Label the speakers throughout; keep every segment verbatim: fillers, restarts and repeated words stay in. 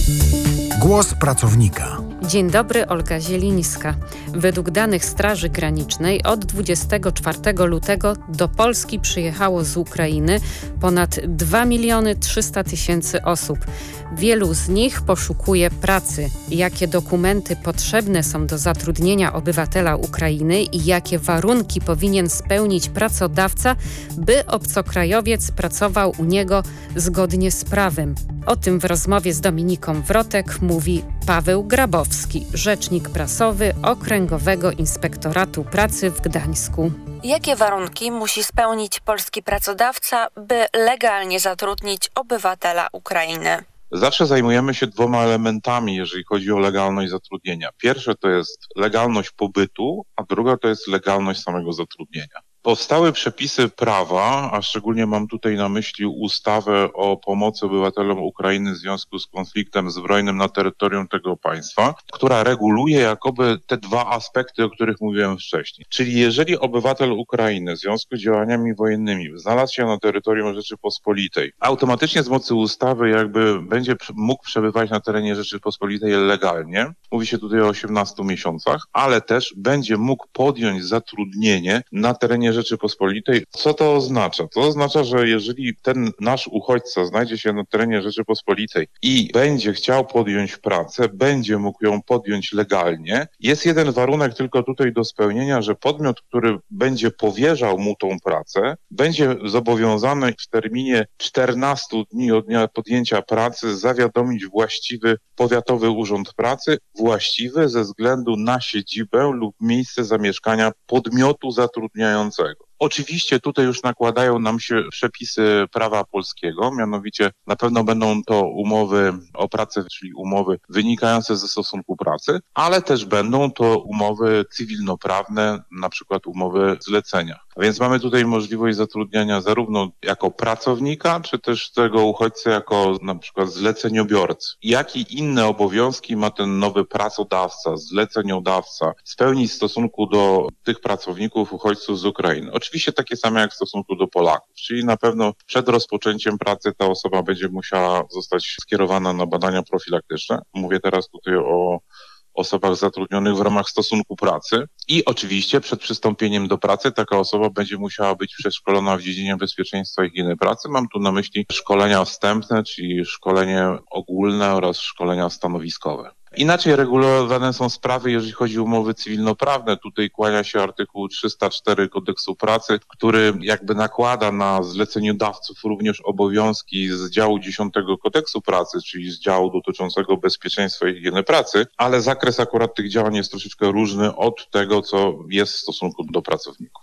Speaker 1: Głos pracownika.
Speaker 2: Dzień dobry, Olga Zielińska. Według danych Straży Granicznej od dwudziestego czwartego lutego do Polski przyjechało z Ukrainy ponad dwa miliony trzysta tysięcy osób. Wielu z nich poszukuje pracy. Jakie dokumenty potrzebne są do zatrudnienia obywatela Ukrainy i jakie warunki powinien spełnić pracodawca, by obcokrajowiec pracował u niego zgodnie z prawem? O tym w rozmowie z Dominiką Wrotek mówi Paweł Grabowski, rzecznik prasowy Okręgowego Inspektoratu Pracy w Gdańsku.
Speaker 3: Jakie warunki musi spełnić polski pracodawca, by legalnie zatrudnić obywatela Ukrainy?
Speaker 4: Zawsze zajmujemy się dwoma elementami, jeżeli chodzi o legalność zatrudnienia. Pierwsze to jest legalność pobytu, a druga to jest legalność samego zatrudnienia. Powstały przepisy prawa, a szczególnie mam tutaj na myśli ustawę o pomocy obywatelom Ukrainy w związku z konfliktem zbrojnym na terytorium tego państwa, która reguluje jakoby te dwa aspekty, o których mówiłem wcześniej. Czyli jeżeli obywatel Ukrainy w związku z działaniami wojennymi znalazł się na terytorium Rzeczypospolitej, automatycznie z mocy ustawy jakby będzie mógł przebywać na terenie Rzeczypospolitej legalnie, mówi się tutaj o osiemnastu miesiącach, ale też będzie mógł podjąć zatrudnienie na terenie Rzeczypospolitej. Co to oznacza? To oznacza, że jeżeli ten nasz uchodźca znajdzie się na terenie Rzeczypospolitej i będzie chciał podjąć pracę, będzie mógł ją podjąć legalnie. Jest jeden warunek tylko tutaj do spełnienia, że podmiot, który będzie powierzał mu tą pracę, będzie zobowiązany w terminie czternastu dni od dnia podjęcia pracy zawiadomić właściwy powiatowy urząd pracy, właściwy ze względu na siedzibę lub miejsce zamieszkania podmiotu zatrudniającego. Oczywiście tutaj już nakładają nam się przepisy prawa polskiego, mianowicie na pewno będą to umowy o pracę, czyli umowy wynikające ze stosunku pracy, ale też będą to umowy cywilnoprawne, na przykład umowy zlecenia. A więc mamy tutaj możliwość zatrudniania zarówno jako pracownika, czy też tego uchodźcy jako na przykład zleceniobiorcy. Jakie inne obowiązki ma ten nowy pracodawca, zleceniodawca spełnić w stosunku do tych pracowników, uchodźców z Ukrainy? Oczywiście takie same jak w stosunku do Polaków, czyli na pewno przed rozpoczęciem pracy ta osoba będzie musiała zostać skierowana na badania profilaktyczne. Mówię teraz tutaj o osobach zatrudnionych w ramach stosunku pracy i oczywiście przed przystąpieniem do pracy taka osoba będzie musiała być przeszkolona w dziedzinie bezpieczeństwa i higieny pracy. Mam tu na myśli szkolenia wstępne, czyli szkolenie ogólne oraz szkolenia stanowiskowe. Inaczej regulowane są sprawy, jeżeli chodzi o umowy cywilnoprawne. Tutaj kłania się artykuł trzysta cztery Kodeksu Pracy, który jakby nakłada na zleceniodawców również obowiązki z działu dziesiątego Kodeksu Pracy, czyli z działu dotyczącego bezpieczeństwa i higieny pracy, ale zakres akurat tych działań jest troszeczkę różny od tego, co jest w stosunku do pracowników.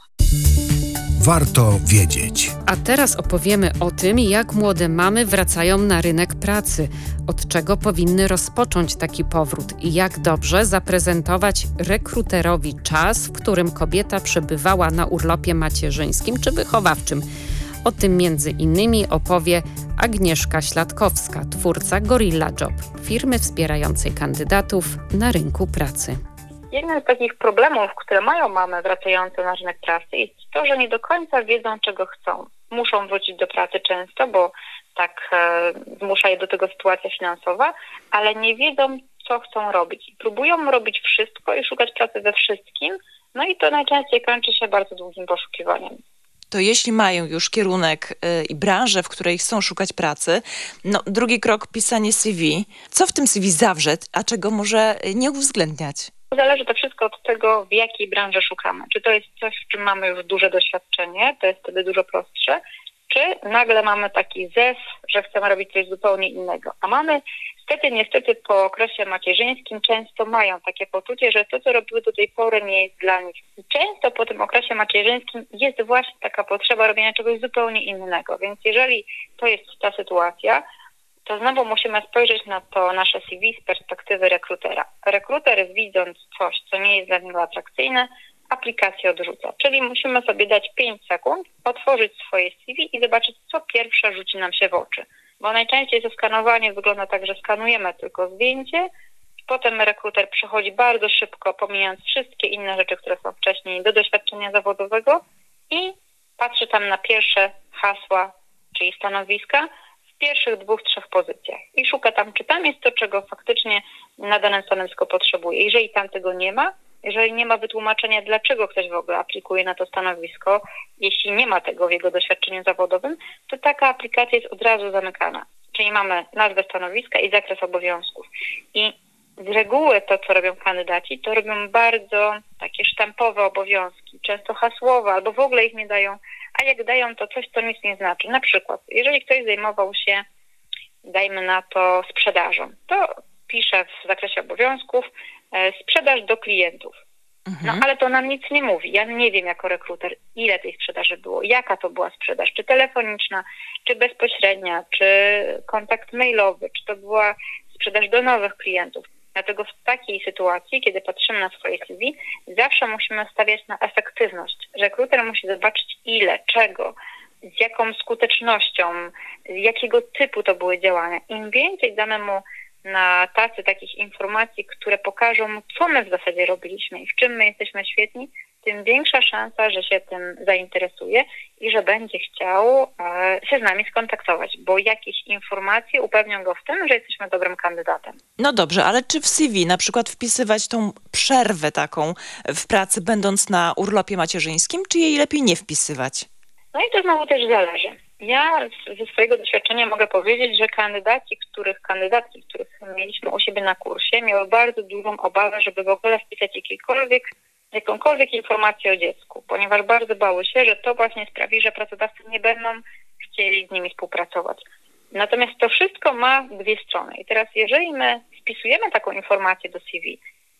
Speaker 1: Warto wiedzieć.
Speaker 2: A teraz opowiemy o tym, jak młode mamy wracają na rynek pracy, od czego powinny rozpocząć taki powrót i jak dobrze zaprezentować rekruterowi czas, w którym kobieta przebywała na urlopie macierzyńskim czy wychowawczym. O tym między innymi opowie Agnieszka Śladkowska, twórca Gorilla Job, firmy wspierającej kandydatów na rynku pracy.
Speaker 5: Jednym z takich problemów, które mają mamy wracające na rynek pracy, jest to, że nie do końca wiedzą, czego chcą. Muszą wrócić do pracy często, bo tak e, zmusza je do tego sytuacja finansowa, ale nie wiedzą, co chcą robić. Próbują robić wszystko i szukać pracy we wszystkim, no i to najczęściej kończy się bardzo długim poszukiwaniem.
Speaker 6: To jeśli mają już kierunek y, i branżę, w której chcą szukać pracy, no drugi krok pisanie C V. Co w tym C V zawrzeć, a czego może nie uwzględniać?
Speaker 5: Zależy to wszystko od tego, w jakiej branży szukamy. Czy to jest coś, w czym mamy już duże doświadczenie, to jest wtedy dużo prostsze, czy nagle mamy taki zes, że chcemy robić coś zupełnie innego. A mamy, niestety, niestety po okresie macierzyńskim często mają takie poczucie, że to, co robiły do tej pory, nie jest dla nich. I często po tym okresie macierzyńskim jest właśnie taka potrzeba robienia czegoś zupełnie innego. Więc jeżeli to jest ta sytuacja, to znowu musimy spojrzeć na to nasze C V z perspektywy rekrutera. Rekruter, widząc coś, co nie jest dla niego atrakcyjne, aplikację odrzuca. Czyli musimy sobie dać pięć sekund, otworzyć swoje C V i zobaczyć, co pierwsze rzuci nam się w oczy. Bo najczęściej to skanowanie wygląda tak, że skanujemy tylko zdjęcie, potem rekruter przechodzi bardzo szybko, pomijając wszystkie inne rzeczy, które są wcześniej do doświadczenia zawodowego i patrzy tam na pierwsze hasła, czyli stanowiska, w pierwszych dwóch, trzech pozycjach i szuka tam, czy tam jest to, czego faktycznie na danym stanowisko potrzebuje. Jeżeli tam tego nie ma, jeżeli nie ma wytłumaczenia, dlaczego ktoś w ogóle aplikuje na to stanowisko, jeśli nie ma tego w jego doświadczeniu zawodowym, to taka aplikacja jest od razu zamykana. Czyli mamy nazwę stanowiska i zakres obowiązków. I z reguły to, co robią kandydaci, to robią bardzo takie sztampowe obowiązki, często hasłowe, albo w ogóle ich nie dają, a jak dają, to coś, co nic nie znaczy. Na przykład, jeżeli ktoś zajmował się, dajmy na to, sprzedażą, to pisze w zakresie obowiązków e, sprzedaż do klientów. No ale to nam nic nie mówi. Ja nie wiem jako rekruter, ile tej sprzedaży było, jaka to była sprzedaż, czy telefoniczna, czy bezpośrednia, czy kontakt mailowy, czy to była sprzedaż do nowych klientów. Dlatego w takiej sytuacji, kiedy patrzymy na swoje C V, zawsze musimy stawiać na efektywność. Rekruter musi zobaczyć ile, czego, z jaką skutecznością, z jakiego typu to były działania. Im więcej damy mu na tacy takich informacji, które pokażą mu, co my w zasadzie robiliśmy i w czym my jesteśmy świetni, tym większa szansa, że się tym zainteresuje i że będzie chciał e, się z nami skontaktować, bo jakieś informacje upewnią go w tym, że jesteśmy dobrym kandydatem.
Speaker 6: No dobrze, ale czy w C V na przykład wpisywać tą przerwę taką w pracy, będąc na urlopie macierzyńskim, czy jej lepiej nie wpisywać?
Speaker 5: No i to znowu też zależy. Ja ze swojego doświadczenia mogę powiedzieć, że kandydaci, których kandydatki, których mieliśmy u siebie na kursie, miały bardzo dużą obawę, żeby w ogóle wpisać jakikolwiek, jakąkolwiek informację o dziecku, ponieważ bardzo bały się, że to właśnie sprawi, że pracodawcy nie będą chcieli z nimi współpracować. Natomiast to wszystko ma dwie strony. I teraz jeżeli my wpisujemy taką informację do C V,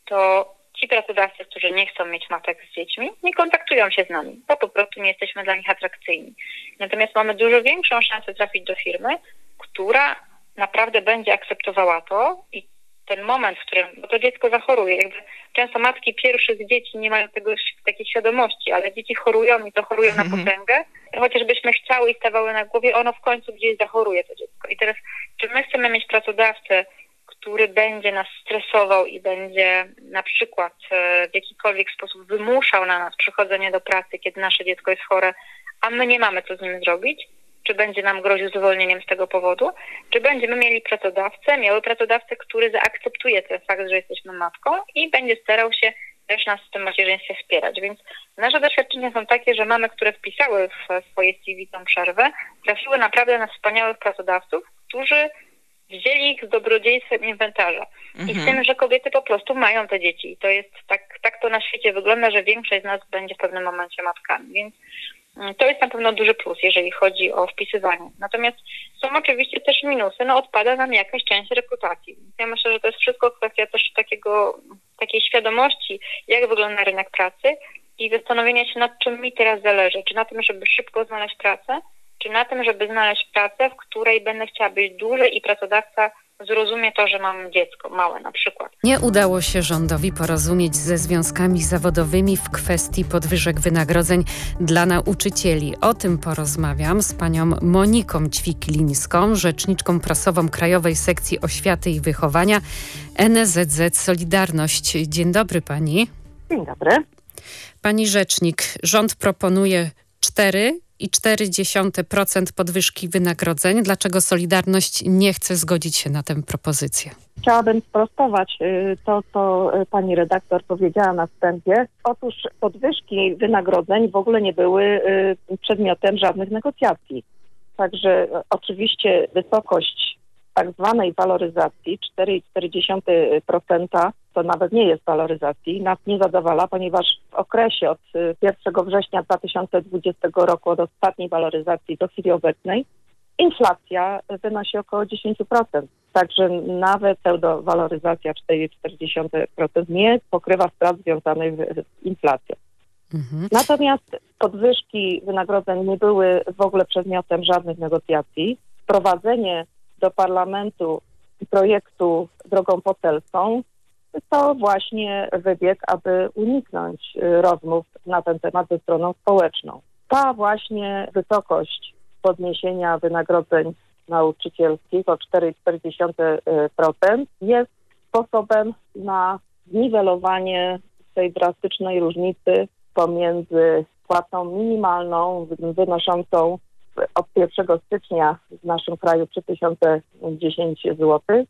Speaker 5: to ci pracodawcy, którzy nie chcą mieć matek z dziećmi, nie kontaktują się z nami, bo po prostu nie jesteśmy dla nich atrakcyjni. Natomiast mamy dużo większą szansę trafić do firmy, która naprawdę będzie akceptowała to i ten moment, w którym, bo to dziecko zachoruje, jakby często matki pierwszych dzieci nie mają tego, takiej świadomości, ale dzieci chorują i to chorują na potęgę, chociażbyśmy chciały i stawały na głowie, ono w końcu gdzieś zachoruje to dziecko. I teraz, czy my chcemy mieć pracodawcę, który będzie nas stresował i będzie na przykład w jakikolwiek sposób wymuszał na nas przychodzenie do pracy, kiedy nasze dziecko jest chore, a my nie mamy co z nim zrobić? Czy będzie nam groził zwolnieniem z tego powodu? Czy będziemy mieli pracodawcę, miały pracodawcę, który zaakceptuje ten fakt, że jesteśmy matką i będzie starał się też nas w tym macierzyństwie wspierać. Więc nasze doświadczenia są takie, że mamy, które wpisały w swoje C V tą przerwę, trafiły naprawdę na wspaniałych pracodawców, którzy wzięli ich z dobrodziejstwem inwentarza. Mhm. I z tym, że kobiety po prostu mają te dzieci. I to jest tak, tak to na świecie wygląda, że większość z nas będzie w pewnym momencie matkami. Więc to jest na pewno duży plus, jeżeli chodzi o wpisywanie. Natomiast są oczywiście też minusy. No odpada nam jakaś część rekrutacji. Więc ja myślę, że to jest wszystko kwestia też takiego, takiej świadomości, jak wygląda rynek pracy i zastanowienia się, nad czym mi teraz zależy. Czy na tym, żeby szybko znaleźć pracę, czy na tym, żeby znaleźć pracę, w której będę chciała być dłużej i pracodawca zrozumie to, że mam dziecko małe na przykład.
Speaker 2: Nie udało się rządowi porozumieć ze związkami zawodowymi w kwestii podwyżek wynagrodzeń dla nauczycieli. O tym porozmawiam z panią Moniką Ćwiklińską, rzeczniczką prasową Krajowej Sekcji Oświaty i Wychowania N Z Z Solidarność. Dzień dobry pani.
Speaker 7: Dzień dobry.
Speaker 2: Pani rzecznik, rząd proponuje cztery i cztery dziesiąte procent podwyżki wynagrodzeń. Dlaczego Solidarność nie chce zgodzić się na tę propozycję?
Speaker 7: Chciałabym sprostować to, co pani redaktor powiedziała na wstępie. Otóż podwyżki wynagrodzeń w ogóle nie były przedmiotem żadnych negocjacji. Także oczywiście wysokość tak zwanej waloryzacji cztery i cztery dziesiąte procent to nawet nie jest waloryzacji, nas nie zadowala, ponieważ w okresie od pierwszego września dwa tysiące dwudziestego roku od ostatniej waloryzacji do chwili obecnej inflacja wynosi około dziesięć procent. Także nawet pseudowaloryzacja cztery i cztery dziesiąte procent nie pokrywa strat związanych z inflacją. Mhm. Natomiast podwyżki wynagrodzeń nie były w ogóle przedmiotem żadnych negocjacji. Wprowadzenie do parlamentu projektu drogą poselską to właśnie wybieg, aby uniknąć rozmów na ten temat ze stroną społeczną. Ta właśnie wysokość podniesienia wynagrodzeń nauczycielskich o cztery i cztery dziesiąte procent jest sposobem na zniwelowanie tej drastycznej różnicy pomiędzy płacą minimalną wynoszącą od pierwszego stycznia w naszym kraju trzy tysiące dziesięć złotych,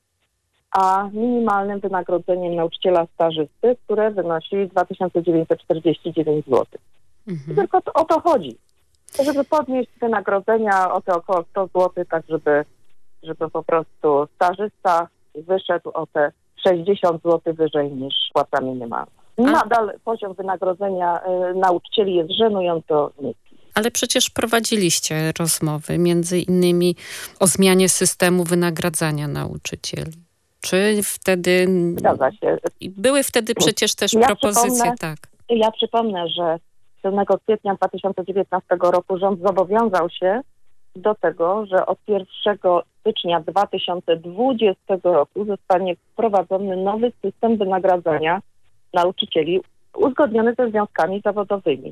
Speaker 7: a minimalnym wynagrodzeniem nauczyciela stażysty, które wynosi dwa tysiące dziewięćset czterdzieści dziewięć złotych. Mhm. Tylko to, o to chodzi, żeby podnieść wynagrodzenia o te około sto złotych, tak żeby, żeby po prostu stażysta wyszedł o te sześćdziesiąt złotych wyżej niż płaca minimalna. Nadal poziom wynagrodzenia y, nauczycieli jest żenująco niski.
Speaker 2: Ale przecież prowadziliście rozmowy między innymi o zmianie systemu wynagradzania nauczycieli. Czy wtedy...
Speaker 7: Zgadza się.
Speaker 2: Były wtedy przecież też
Speaker 7: ja
Speaker 2: propozycje, tak.
Speaker 7: Ja przypomnę, że siódmego kwietnia dwa tysiące dziewiętnastego roku rząd zobowiązał się do tego, że od pierwszego stycznia dwa tysiące dwudziestego roku zostanie wprowadzony nowy system wynagradzania nauczycieli uzgodniony ze związkami zawodowymi.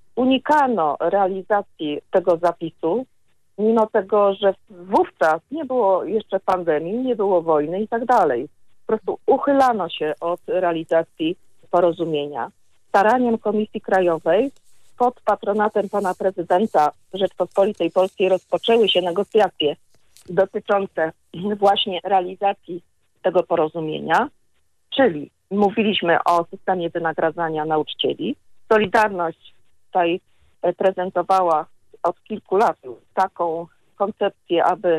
Speaker 7: Unikano realizacji tego zapisu, mimo tego, że wówczas nie było jeszcze pandemii, nie było wojny i tak dalej. Po prostu uchylano się od realizacji porozumienia. Staraniem Komisji Krajowej pod patronatem pana prezydenta Rzeczpospolitej Polskiej rozpoczęły się negocjacje dotyczące właśnie realizacji tego porozumienia, czyli mówiliśmy o systemie wynagradzania nauczycieli. Solidarność tutaj prezentowała od kilku lat taką koncepcję, aby,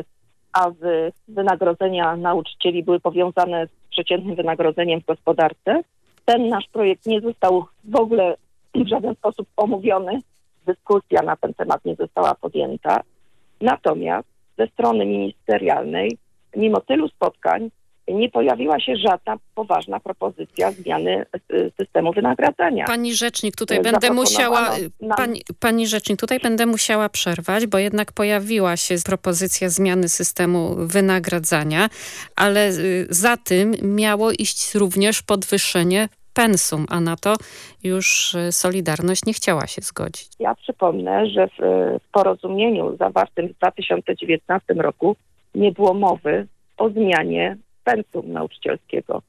Speaker 7: aby wynagrodzenia nauczycieli były powiązane z przeciętnym wynagrodzeniem w gospodarce. Ten nasz projekt nie został w ogóle w żaden sposób omówiony. Dyskusja na ten temat nie została podjęta. Natomiast ze strony ministerialnej, mimo tylu spotkań, nie pojawiła się żadna poważna propozycja zmiany systemu wynagradzania.
Speaker 2: Pani rzecznik, tutaj będę musiała pani, pani rzecznik, tutaj będę musiała przerwać, bo jednak pojawiła się propozycja zmiany systemu wynagradzania, ale za tym miało iść również podwyższenie pensum, a na to już Solidarność nie chciała się zgodzić.
Speaker 7: Ja przypomnę, że w, w porozumieniu zawartym w dwa tysiące dziewiętnastym roku nie było mowy o zmianie pensum nauczycielskiego.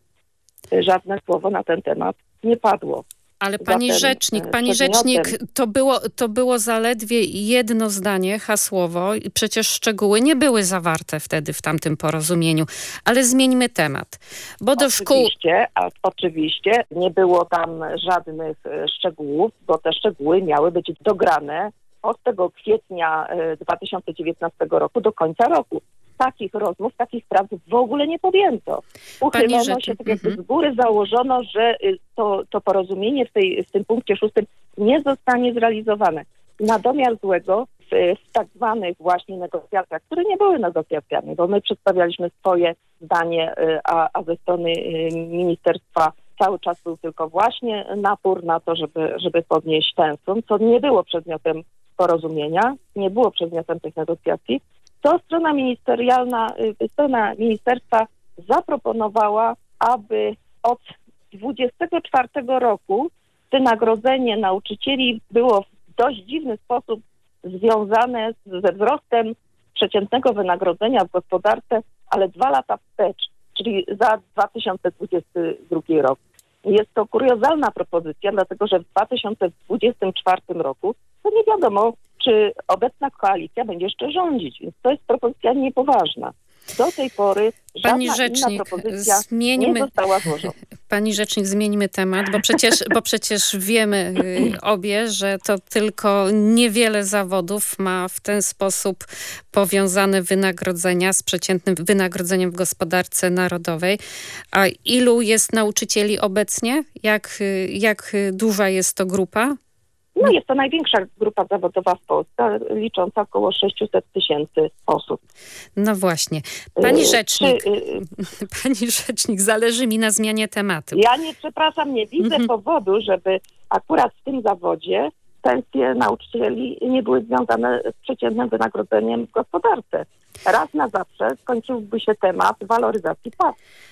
Speaker 7: Żadne słowo na ten temat nie padło.
Speaker 2: Ale pani Zatem, rzecznik, pani rzecznik, to było, to było zaledwie jedno zdanie hasłowo i przecież szczegóły nie były zawarte wtedy w tamtym porozumieniu. Ale zmieńmy temat, bo do szkół...
Speaker 7: Oczywiście, a oczywiście nie było tam żadnych szczegółów, bo te szczegóły miały być dograne od tego kwietnia dwa tysiące dziewiętnastego roku do końca roku. Takich rozmów, takich prac w ogóle nie podjęto. Uchylono się, tak jakby z góry założono, że to, to porozumienie w, tej, w tym punkcie szóstym nie zostanie zrealizowane. Na domiar złego w, w tak zwanych właśnie negocjacjach, które nie były negocjacjami, bo my przedstawialiśmy swoje zdanie, a, a ze strony ministerstwa cały czas był tylko właśnie napór na to, żeby, żeby podnieść pensum, co nie było przedmiotem porozumienia, nie było przedmiotem tych negocjacji. To strona ministerialna, strona ministerstwa zaproponowała, aby od dwudziestego czwartego roku wynagrodzenie nauczycieli było w dość dziwny sposób związane ze wzrostem przeciętnego wynagrodzenia w gospodarce, ale dwa lata wstecz, czyli za dwa tysiące dwudziesty drugi rok. Jest to kuriozalna propozycja, dlatego że w dwa tysiące dwudziestym czwartym roku to nie wiadomo, czy obecna koalicja będzie jeszcze rządzić. Więc to jest propozycja niepoważna. Do tej pory żadna
Speaker 2: Pani rzecznik,
Speaker 7: inna propozycja
Speaker 2: zmieńmy,
Speaker 7: nie została złożona.
Speaker 2: Pani rzecznik, zmieńmy temat, bo przecież, bo przecież wiemy obie, że to tylko niewiele zawodów ma w ten sposób powiązane wynagrodzenia z przeciętnym wynagrodzeniem w gospodarce narodowej. A ilu jest nauczycieli obecnie? Jak, jak duża jest to grupa?
Speaker 7: No jest to największa grupa zawodowa w Polsce, licząca około sześćset tysięcy osób.
Speaker 2: No właśnie. Pani rzecznik, Czy, pani rzecznik, zależy mi na zmianie tematu.
Speaker 7: Ja nie, przepraszam, nie widzę mhm. powodu, żeby akurat w tym zawodzie pensje nauczycieli nie były związane z przeciętnym wynagrodzeniem w gospodarce. Raz na zawsze skończyłby się temat waloryzacji płac.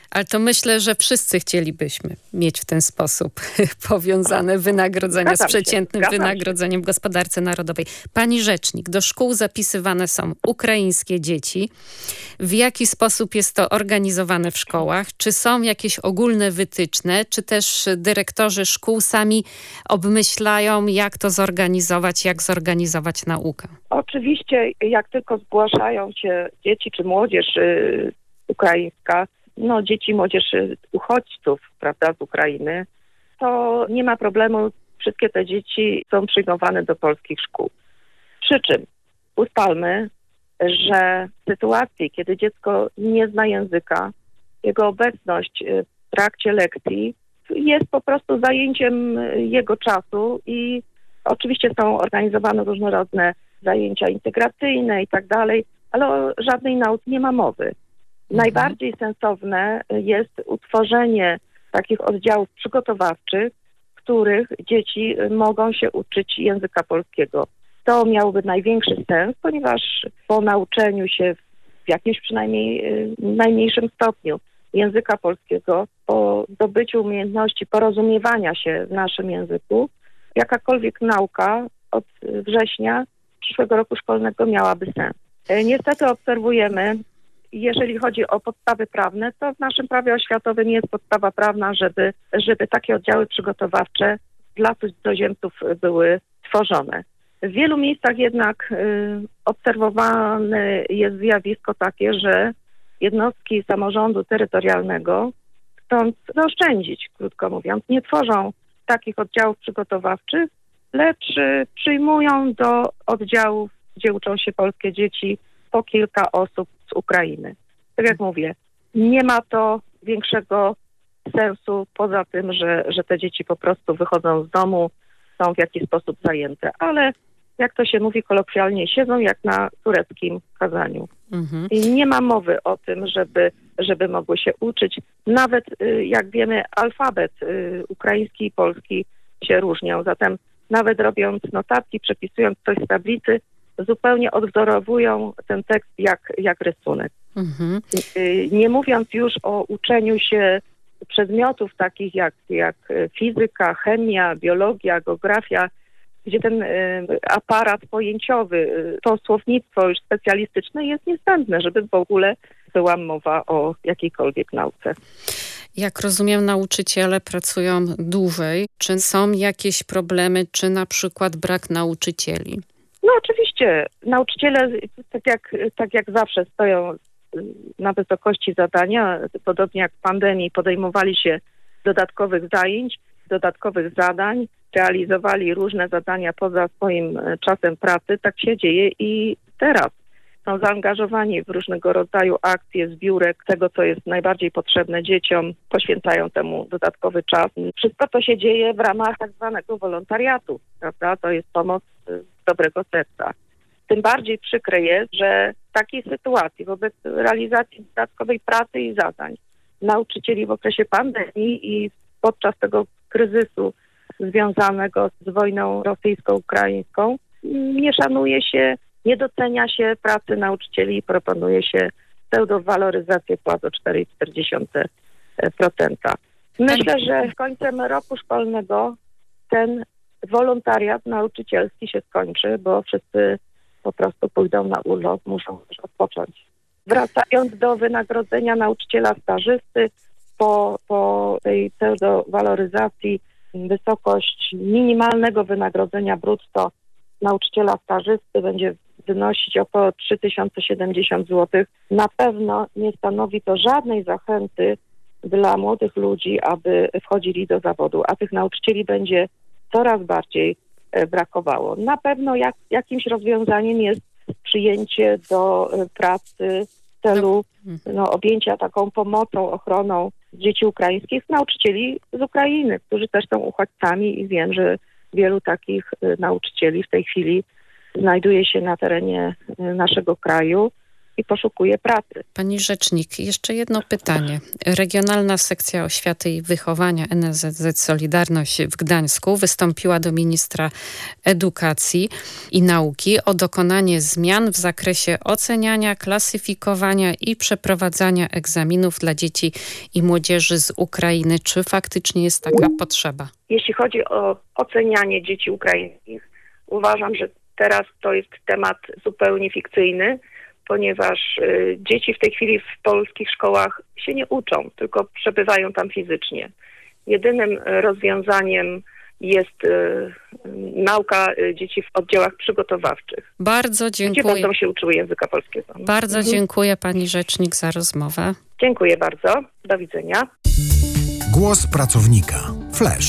Speaker 2: Ale to myślę, że wszyscy chcielibyśmy mieć w ten sposób powiązane wynagrodzenia z przeciętnym wynagrodzeniem w gospodarce narodowej. Pani rzecznik, do szkół zapisywane są ukraińskie dzieci. W jaki sposób jest to organizowane w szkołach? Czy są jakieś ogólne wytyczne, czy też dyrektorzy szkół sami obmyślają, jak to zorganizować, jak zorganizować naukę?
Speaker 7: Oczywiście, jak tylko zgłaszają się dzieci czy młodzież y, ukraińska, no dzieci, młodzież y, uchodźców, prawda, z Ukrainy, to nie ma problemu, wszystkie te dzieci są przyjmowane do polskich szkół. Przy czym ustalmy, że w sytuacji, kiedy dziecko nie zna języka, jego obecność w trakcie lekcji jest po prostu zajęciem jego czasu i oczywiście są organizowane różnorodne zajęcia integracyjne i tak dalej, ale o żadnej nauce nie ma mowy. Mhm. Najbardziej sensowne jest utworzenie takich oddziałów przygotowawczych, w których dzieci mogą się uczyć języka polskiego. To miałoby największy sens, ponieważ po nauczeniu się w jakimś przynajmniej najmniejszym stopniu języka polskiego, po zdobyciu umiejętności porozumiewania się w naszym języku, jakakolwiek nauka od września przyszłego roku szkolnego miałaby sens. Niestety obserwujemy, jeżeli chodzi o podstawy prawne, to w naszym prawie oświatowym jest podstawa prawna, żeby, żeby takie oddziały przygotowawcze dla cudzoziemców były tworzone. W wielu miejscach jednak y, obserwowane jest zjawisko takie, że jednostki samorządu terytorialnego, chcąc zaoszczędzić, krótko mówiąc, nie tworzą takich oddziałów przygotowawczych, lecz y, przyjmują do oddziałów, gdzie uczą się polskie dzieci, po kilka osób z Ukrainy. Tak jak mówię, nie ma to większego sensu poza tym, że, że te dzieci po prostu wychodzą z domu, są w jakiś sposób zajęte, ale jak to się mówi kolokwialnie, siedzą jak na tureckim kazaniu. Mhm. I nie ma mowy o tym, żeby, żeby mogły się uczyć. Nawet, jak wiemy, alfabet ukraiński i polski się różnią. Zatem nawet robiąc notatki, przepisując coś z tablicy, zupełnie odwzorowują ten tekst jak, jak rysunek. Mhm. Nie mówiąc już o uczeniu się przedmiotów takich jak, jak fizyka, chemia, biologia, geografia, gdzie ten y, aparat pojęciowy, y, to słownictwo już specjalistyczne jest niezbędne, żeby w ogóle była mowa o jakiejkolwiek nauce.
Speaker 2: Jak rozumiem, nauczyciele pracują dłużej. Czy są jakieś problemy, czy na przykład brak nauczycieli?
Speaker 7: No oczywiście. Nauczyciele, tak jak, tak jak zawsze, stoją na wysokości zadania. Podobnie jak w pandemii podejmowali się dodatkowych zajęć, dodatkowych zadań, realizowali różne zadania poza swoim czasem pracy. Tak się dzieje i teraz. Są zaangażowani w różnego rodzaju akcje, zbiórek tego, co jest najbardziej potrzebne dzieciom, poświęcają temu dodatkowy czas. Wszystko to się dzieje w ramach tak zwanego wolontariatu, prawda? To jest pomoc z dobrego serca. Tym bardziej przykre jest, że w takiej sytuacji, wobec realizacji dodatkowej pracy i zadań nauczycieli w okresie pandemii i podczas tego kryzysu związanego z wojną rosyjsko-ukraińską nie szanuje się, nie docenia się pracy nauczycieli i proponuje się pseudowaloryzację płac o cztery przecinek cztery procent. Myślę, że z końcem roku szkolnego ten wolontariat nauczycielski się skończy, bo wszyscy po prostu pójdą na urlop, muszą też odpocząć. Wracając do wynagrodzenia nauczyciela stażysty, po, po tej pseudowaloryzacji wysokość minimalnego wynagrodzenia brutto nauczyciela stażysty będzie wynosić około trzy tysiące siedemdziesiąt złotych. Na pewno nie stanowi to żadnej zachęty dla młodych ludzi, aby wchodzili do zawodu, a tych nauczycieli będzie coraz bardziej brakowało. Na pewno jak, jakimś rozwiązaniem jest przyjęcie do pracy w celu no, objęcia taką pomocą, ochroną dzieci ukraińskich, nauczycieli z Ukrainy, którzy też są uchodźcami i wiem, że wielu takich nauczycieli w tej chwili znajduje się na terenie naszego kraju. i poszukuje pracy.
Speaker 2: Pani rzecznik, jeszcze jedno pytanie. Regionalna Sekcja Oświaty i Wychowania N S Z Z Solidarność w Gdańsku wystąpiła do ministra edukacji i nauki o dokonanie zmian w zakresie oceniania, klasyfikowania i przeprowadzania egzaminów dla dzieci i młodzieży z Ukrainy. Czy faktycznie jest taka potrzeba?
Speaker 7: Jeśli chodzi o ocenianie dzieci ukraińskich, uważam, że teraz to jest temat zupełnie fikcyjny, ponieważ y, dzieci w tej chwili w polskich szkołach się nie uczą, tylko przebywają tam fizycznie. Jedynym rozwiązaniem jest y, y, nauka y, dzieci w oddziałach przygotowawczych.
Speaker 2: Bardzo dziękuję.
Speaker 7: Gdzie będą się uczyły języka polskiego.
Speaker 2: Bardzo mhm. dziękuję pani rzecznik za rozmowę.
Speaker 7: Dziękuję bardzo. Do widzenia.
Speaker 1: Głos pracownika. Flash.